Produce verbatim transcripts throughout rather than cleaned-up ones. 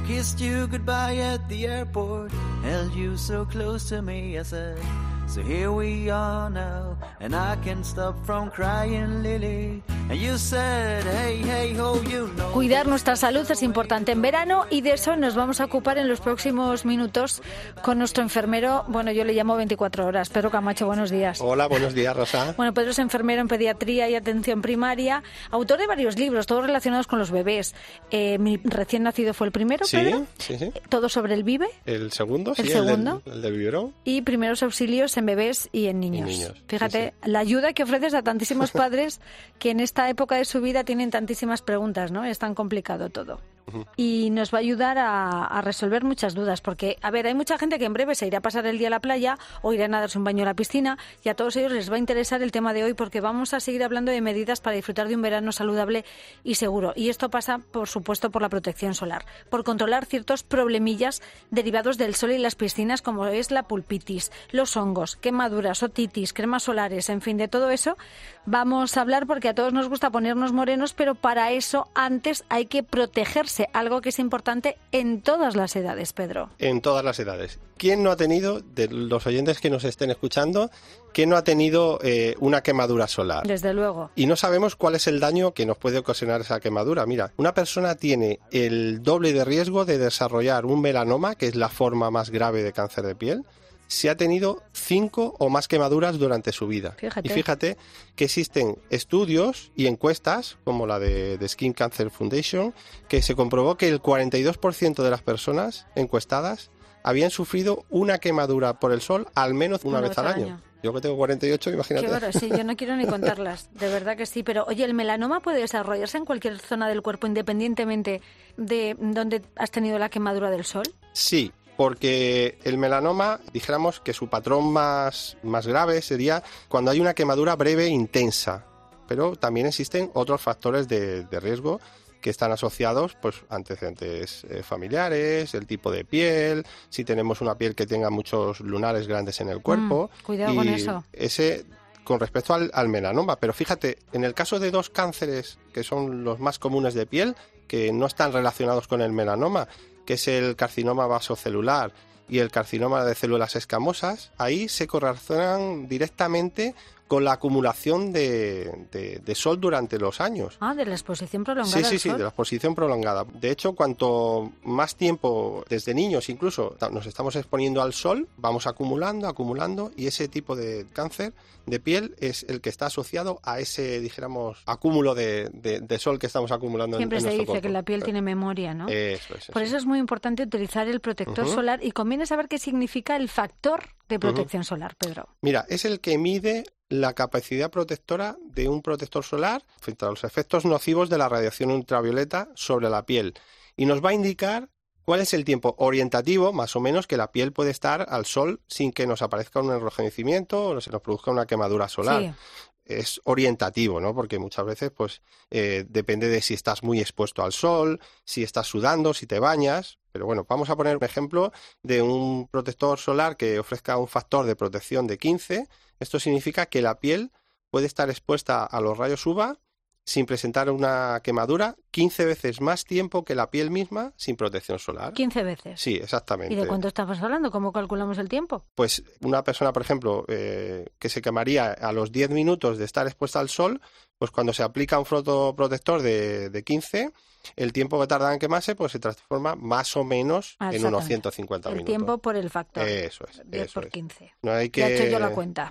kissed you goodbye at the airport, held you so close to me, I said, so here we are now, and I can't stop from crying, Lily. And you said, hey, hey, ho, you know. Cuidar nuestra salud es importante en verano y de eso nos vamos a ocupar en los próximos minutos con nuestro enfermero. Bueno, yo le llamo veinticuatro horas. Pedro Camacho, buenos días. Hola, buenos días, Rosa. Bueno, Pedro es enfermero en pediatría y atención primaria, autor de varios libros, todos relacionados con los bebés. Eh, mi recién nacido fue el primero, sí, Pedro. Sí, sí. Todo sobre el Vive. El segundo, el sí, segundo. el del, el del biberón. Y primeros auxilios en bebés y en niños. Y niños. Fíjate, sí, sí. la ayuda que ofreces a tantísimos padres que en esta época de su vida tienen tantísimas preguntas, ¿no? Es tan complicado todo. Uh-huh. Y nos va a ayudar a, a resolver muchas dudas, porque, a ver, hay mucha gente que en breve se irá a pasar el día a la playa o irá a darse un baño a la piscina, y a todos ellos les va a interesar el tema de hoy, porque vamos a seguir hablando de medidas para disfrutar de un verano saludable y seguro. Y esto pasa, por supuesto, por la protección solar, por controlar ciertos problemillas derivados del sol y las piscinas, como es la pulpitis, los hongos, quemaduras, otitis, cremas solares, en fin, de todo eso vamos a hablar, porque a todos nos gusta ponernos morenos, pero para eso antes hay que protegerse, algo que es importante en todas las edades, Pedro. En todas las edades. ¿Quién no ha tenido, de los oyentes que nos estén escuchando, quién no ha tenido eh, una quemadura solar? Desde luego. Y no sabemos cuál es el daño que nos puede ocasionar esa quemadura. Mira, una persona tiene el doble de riesgo de desarrollar un melanoma, que es la forma más grave de cáncer de piel, si ha tenido cinco o más quemaduras durante su vida. Fíjate. Y fíjate que existen estudios y encuestas, como la de, de Skin Cancer Foundation, que se comprobó que el cuarenta y dos por ciento de las personas encuestadas habían sufrido una quemadura por el sol al menos una, una vez al año. año. Yo que tengo cuarenta y ocho, imagínate. Qué bueno, sí, yo no quiero ni contarlas, de verdad que sí. Pero, oye, ¿el melanoma puede desarrollarse en cualquier zona del cuerpo independientemente de dónde has tenido la quemadura del sol? Sí. Porque el melanoma, dijéramos que su patrón más, más grave sería cuando hay una quemadura breve e intensa, pero también existen otros factores de, de riesgo que están asociados, pues antecedentes eh, familiares, el tipo de piel, si tenemos una piel que tenga muchos lunares grandes en el cuerpo. Mm, cuidado y con eso. Ese con respecto al, al melanoma, pero fíjate, en el caso de dos cánceres que son los más comunes de piel, que no están relacionados con el melanoma, que es el carcinoma vasocelular y el carcinoma de células escamosas, ahí se correlacionan directamente con la acumulación de, de, de sol durante los años. Ah, de la exposición prolongada. Sí, sí, al sí, sol. de la exposición prolongada. De hecho, cuanto más tiempo, desde niños incluso, nos estamos exponiendo al sol, vamos acumulando, acumulando, y ese tipo de cáncer de piel es el que está asociado a ese, dijéramos, acúmulo de, de, de sol que estamos acumulando. Siempre en, en se nuestro dice cuerpo. que la piel tiene memoria, ¿no? Eso es. Eso. Por eso es muy importante utilizar el protector uh-huh. solar, y conviene saber qué significa el factor de protección uh-huh. solar, Pedro. Mira, es el que mide la capacidad protectora de un protector solar frente a los efectos nocivos de la radiación ultravioleta sobre la piel, y nos va a indicar cuál es el tiempo orientativo, más o menos, que la piel puede estar al sol sin que nos aparezca un enrojecimiento o se nos produzca una quemadura solar. Sí. Es orientativo, ¿no? Porque muchas veces, pues, eh, depende de si estás muy expuesto al sol, si estás sudando, si te bañas. Pero bueno, vamos a poner un ejemplo de un protector solar que ofrezca un factor de protección de quince. Esto significa que la piel puede estar expuesta a los rayos U V A sin presentar una quemadura quince veces más tiempo que la piel misma sin protección solar. quince veces. Sí, exactamente. ¿Y de cuánto estamos hablando? ¿Cómo calculamos el tiempo? Pues una persona, por ejemplo, eh, que se quemaría a los diez minutos de estar expuesta al sol, pues cuando se aplica un fotoprotector de, de quince, el tiempo que tarda en quemarse pues se transforma más o menos en unos ciento cincuenta el minutos. El tiempo por el factor. Eso es. diez eso por es. quince. No hay que... Ya he hecho yo la cuenta.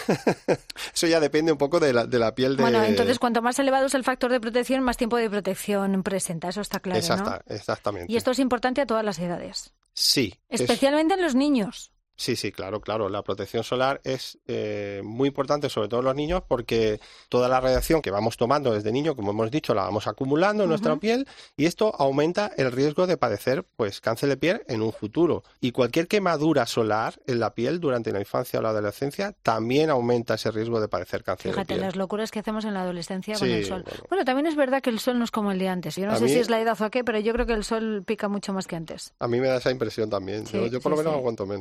Eso ya depende un poco de la, de la piel de... Bueno, entonces cuanto más elevado es el factor de protección, más tiempo de protección presenta. Eso está claro, Exacta, ¿no? Exactamente. Y esto es importante a todas las edades. Sí. Especialmente es... en los niños. Sí, sí, claro, claro. La protección solar es eh, muy importante, sobre todo en los niños, porque toda la radiación que vamos tomando desde niño, como hemos dicho, la vamos acumulando en uh-huh. nuestra piel, y esto aumenta el riesgo de padecer pues cáncer de piel en un futuro. Y cualquier quemadura solar en la piel durante la infancia o la adolescencia también aumenta ese riesgo de padecer cáncer Fíjate, de piel. las locuras que hacemos en la adolescencia sí, con el sol. Bueno. bueno, también es verdad que el sol no es como el de antes. Yo no a sé mí, si es la edad o qué, pero yo creo que el sol pica mucho más que antes. A mí me da esa impresión también. Sí, yo, yo por sí, lo menos sí. aguanto menos. Bueno, y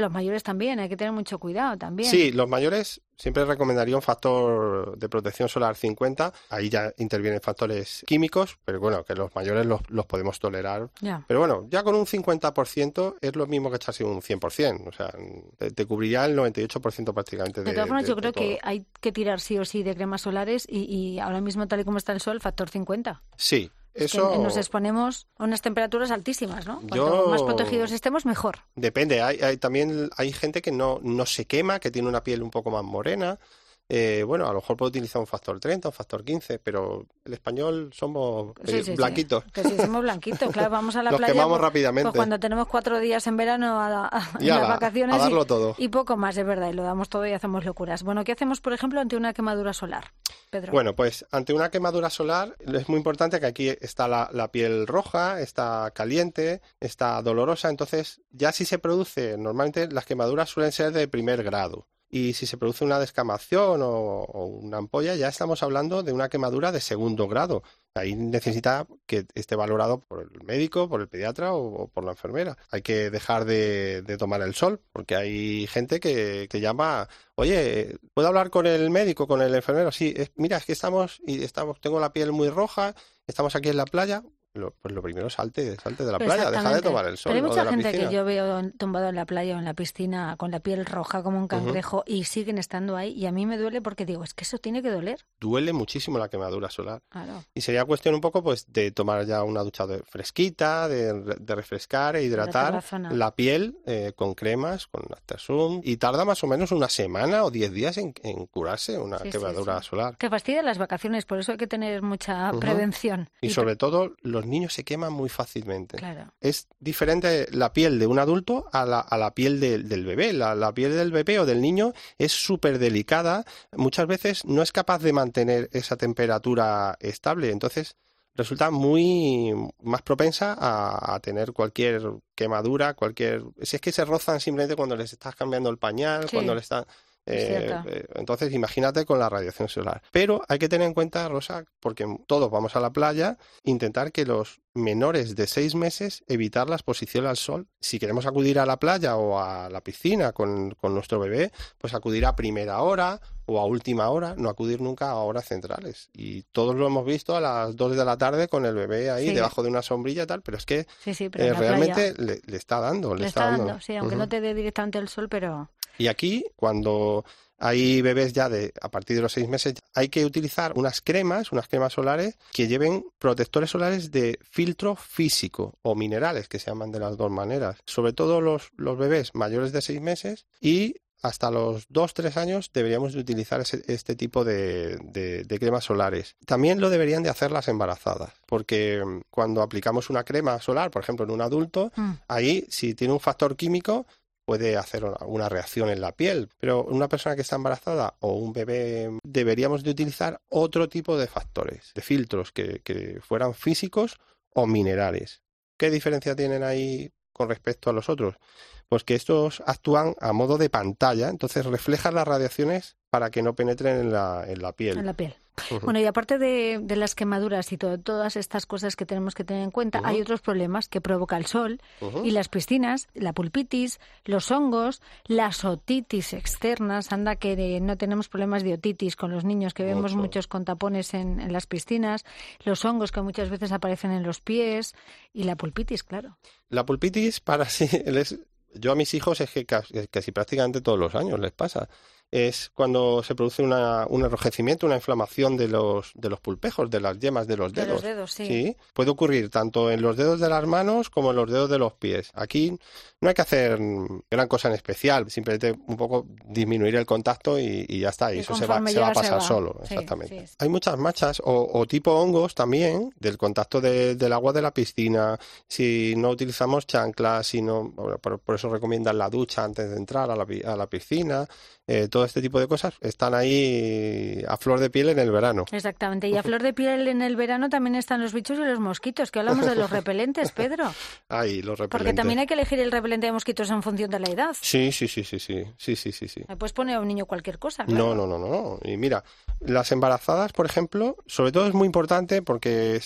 los mayores también, hay que tener mucho cuidado también. Sí, los mayores siempre recomendaría un factor de protección solar cincuenta. Ahí ya intervienen factores químicos, pero bueno, que los mayores los, los podemos tolerar. Ya. Pero bueno, ya con un cincuenta por ciento es lo mismo que echarse un cien por ciento. O sea, te, te cubriría el noventa y ocho por ciento prácticamente de De todas formas, de, yo de creo todo. que hay que tirar sí o sí de cremas solares y, y ahora mismo, tal y como está el sol, factor cincuenta. Sí. Es Eso que nos exponemos a unas temperaturas altísimas, ¿no? Cuanto Yo- más protegidos estemos, mejor. depende. Hay, hay también hay gente que no, no se quema, que tiene una piel un poco más morena. Eh, bueno, a lo mejor puede utilizar un factor treinta, un factor quince, pero el español somos Sí, eh, sí, sí. blanquitos. Que si somos blanquitos, claro, vamos a la Nos playa. quemamos pues- rápidamente. Pues cuando tenemos cuatro días en verano a, a- Y en ala, las vacaciones a darlo y, todo. y poco más, es verdad, y lo damos todo y hacemos locuras. Bueno, ¿qué hacemos, por ejemplo, ante una quemadura solar, Pedro? Bueno, pues ante una quemadura solar es muy importante que aquí está la, la piel roja, está caliente, está dolorosa, entonces ya si se produce, normalmente las quemaduras suelen ser de primer grado. Y si se produce una descamación o, o una ampolla, ya estamos hablando de una quemadura de segundo grado. Ahí necesita que esté valorado por el médico, por el pediatra o, o por la enfermera. Hay que dejar de, de tomar el sol, porque hay gente que, que llama, oye, ¿puedo hablar con el médico, con el enfermero? Sí, es, mira, es que estamos, y estamos, tengo la piel muy roja, estamos aquí en la playa. Lo, pues lo primero, salte, salte de la playa, deja de Exactamente. tomar el sol. Pero hay o mucha de la gente piscina. que yo veo tumbado en la playa o en la piscina con la piel roja como un cangrejo y siguen estando ahí, y a mí me duele porque digo, es que eso tiene que doler. Duele muchísimo la quemadura solar. Claro. Y sería cuestión un poco pues de tomar ya una ducha de fresquita, de, de refrescar e Hidratar hidratar la zona. la piel eh, con cremas, con Aftersum. Y tarda más o menos una semana o diez días en, en curarse una Sí, sí, quemadura sí. solar. Que fastidia las vacaciones, por eso hay que tener mucha Ujú. prevención. Y sobre todo, los niños se queman muy fácilmente. Claro. Es diferente la piel de un adulto a la, a la piel de- del bebé. La, la piel del bebé o del niño es súper delicada. Muchas veces no es capaz de mantener esa temperatura estable. Entonces resulta muy más propensa a, a tener cualquier quemadura, cualquier... Si es que se rozan simplemente cuando les estás cambiando el pañal, Sí, cuando le están... es Eh, cierto. eh, entonces imagínate con la radiación solar. Pero hay que tener en cuenta, Rosa, porque todos vamos a la playa, intentar que los menores de seis meses evitar la exposición al sol. Si queremos acudir a la playa o a la piscina con, con nuestro bebé, pues acudir a primera hora o a última hora, no acudir nunca a horas centrales. Y todos lo hemos visto a las dos de la tarde con el bebé ahí Sí. debajo de una sombrilla y tal, pero es que Sí, sí, pero eh, en la realmente playa le, le está dando, le, le está, está dando, sí, aunque Ujú. no te dé directamente el sol, pero... Y aquí, cuando hay bebés ya de a partir de los seis meses, hay que utilizar unas cremas, unas cremas solares que lleven protectores solares de filtro físico o minerales, que se llaman de las dos maneras. Sobre todo los, los bebés mayores de seis meses y hasta los dos tres años deberíamos de utilizar ese- este tipo de, de- de cremas solares. También lo deberían de hacer las embarazadas, porque mm, cuando aplicamos una crema solar, por ejemplo, en un adulto, Mm. ahí si tiene un factor químico puede hacer una, una reacción en la piel, pero una persona que está embarazada o un bebé deberíamos de utilizar otro tipo de factores, de filtros que, que fueran físicos o minerales. ¿Qué diferencia tienen ahí con respecto a los otros? Pues que estos actúan a modo de pantalla, entonces reflejan las radiaciones para que no penetren en la, en la piel. En la piel. Ujú. Bueno, y aparte de, de las quemaduras y todo, todas estas cosas que tenemos que tener en cuenta, Ujú. hay otros problemas que provoca el sol Ujú. y las piscinas, la pulpitis, los hongos, las otitis externas. Anda que de- no tenemos problemas de otitis con los niños, que vemos Mucho. muchos con tapones en, en las piscinas, los hongos que muchas veces aparecen en los pies y la pulpitis, claro. La pulpitis, para sí, les- yo a mis hijos es que casi, casi prácticamente todos los años les pasa. Es cuando se produce una, un enrojecimiento, una inflamación de los, de los pulpejos, de las yemas de los De dedos. los dedos, sí. Puede ocurrir tanto en los dedos de las manos como en los dedos de los pies. Aquí no hay que hacer mm, gran cosa en especial, simplemente un poco disminuir el contacto y, y ya está, y, Y eso se va, conforme se va a llega, se pasar va. solo, Sí, exactamente. sí. Hay muchas manchas o, o tipo hongos también del contacto de- del agua de la piscina, si no utilizamos chanclas, si no, bueno, por, por eso recomiendan la ducha antes de entrar a la, pi- a la piscina, eh, todo este tipo de cosas están ahí a flor de piel en el verano. Exactamente. Y a flor de piel en el verano también están los bichos y los mosquitos, que hablamos de los repelentes, Pedro. Ahí, los repelentes. Porque también hay que elegir el repelente de mosquitos en función de la edad. Sí, sí, sí, sí, sí, sí, sí, sí, sí. Me puedes poner a un niño cualquier cosa, No, claro. no, no, no. Y mira, las embarazadas, por ejemplo, sobre todo es muy importante porque es-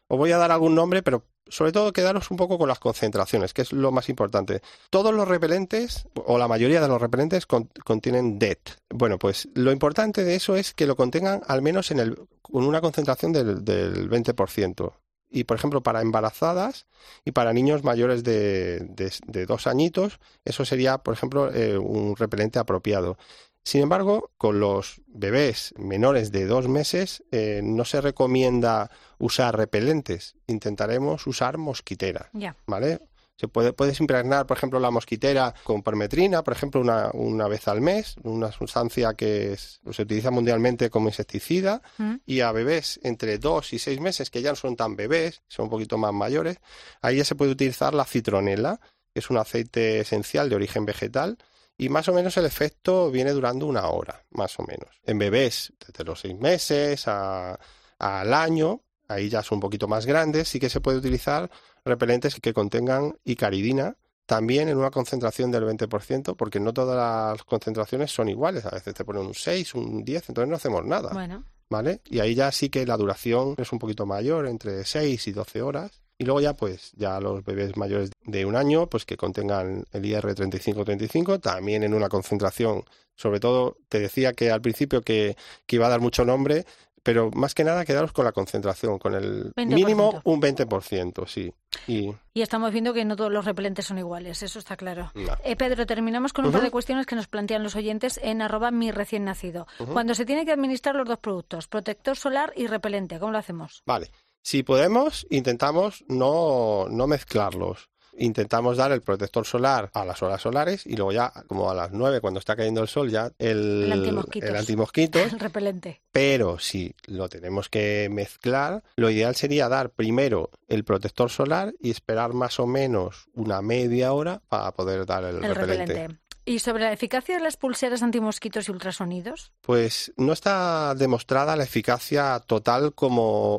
Os voy a dar algún nombre, pero sobre todo quedaros un poco con las concentraciones, que es lo más importante. Todos los repelentes, o la mayoría de los repelentes, con, contienen D E T. Bueno, pues lo importante de eso es que lo contengan al menos en el, con una concentración del, del veinte por ciento. Y, por ejemplo, para embarazadas y para niños mayores de, de, de dos añitos, eso sería, por ejemplo, eh, un repelente apropiado. Sin embargo, con los bebés menores de dos meses eh, no se recomienda usar repelentes. Intentaremos usar mosquitera, yeah. ¿vale? Se puede, puedes impregnar, por ejemplo, la mosquitera con permetrina, por ejemplo, una, una vez al mes, una sustancia que es, se utiliza mundialmente como insecticida, mm. y a bebés entre dos y seis meses, que ya no son tan bebés, son un poquito más mayores, ahí ya se puede utilizar la citronela, que es un aceite esencial de origen vegetal, y más o menos el efecto viene durando una hora, más o menos. En bebés, desde los seis meses a, al año, ahí ya son un poquito más grandes, sí que se puede utilizar repelentes que contengan icaridina, también en una concentración del veinte por ciento, porque no todas las concentraciones son iguales. A veces te ponen un seis, un diez, entonces no hacemos nada. Bueno. ¿Vale? Y ahí ya sí que la duración es un poquito mayor, entre seis y doce horas. Y luego ya, pues, ya los bebés mayores de un año, pues que contengan el I R treinta y cinco treinta y cinco, también en una concentración, sobre todo, te decía que al principio que, que iba a dar mucho nombre, pero más que nada quedaros con la concentración, con el veinte por ciento. Mínimo un veinte por ciento, sí. Y... y estamos viendo que no todos los repelentes son iguales, eso está claro. No. Eh, Pedro, terminamos con un uh-huh. par de cuestiones que nos plantean los oyentes en arroba mi recién nacido. Uh-huh. Cuando se tiene que administrar los dos productos, protector solar y repelente, ¿cómo lo hacemos? Vale. Si podemos, intentamos no, no mezclarlos. Intentamos dar el protector solar a las horas solares y luego ya, como a las nueve, cuando está cayendo el sol, ya el, el antimosquitos. El antimosquitos. El repelente. Pero si lo tenemos que mezclar, lo ideal sería dar primero el protector solar y esperar más o menos una media hora para poder dar el, el repelente. repelente. ¿Y sobre la eficacia de las pulseras antimosquitos y ultrasonidos? Pues no está demostrada la eficacia total como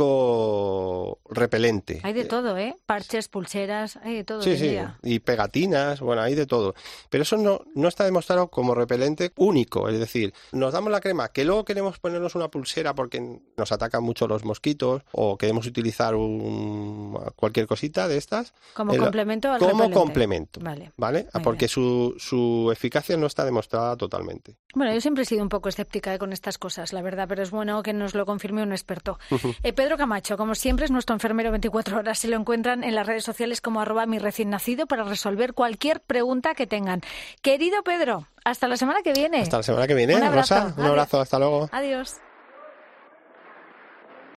único repelente. Hay de todo, ¿eh? Parches, pulseras, hay de todo. Sí, sí, día. y pegatinas, bueno, hay de todo. Pero eso no, no está demostrado como repelente único. Es decir, nos damos la crema, que luego queremos ponernos una pulsera porque nos atacan mucho los mosquitos o queremos utilizar un, cualquier cosita de estas. Como el, complemento al como repelente. Como complemento, vale. ¿vale? Muy Porque bien. su... su eficacia no está demostrada totalmente. Bueno, yo siempre he sido un poco escéptica eh, con estas cosas, la verdad, pero es bueno que nos lo confirme un experto. eh, Pedro Camacho, como siempre, es nuestro enfermero veinticuatro horas. Se lo encuentran en las redes sociales como arroba mi recién nacido para resolver cualquier pregunta que tengan. Querido Pedro, hasta la semana que viene. Hasta la semana que viene, un abrazo. Rosa. Un abrazo, hasta luego. Adiós.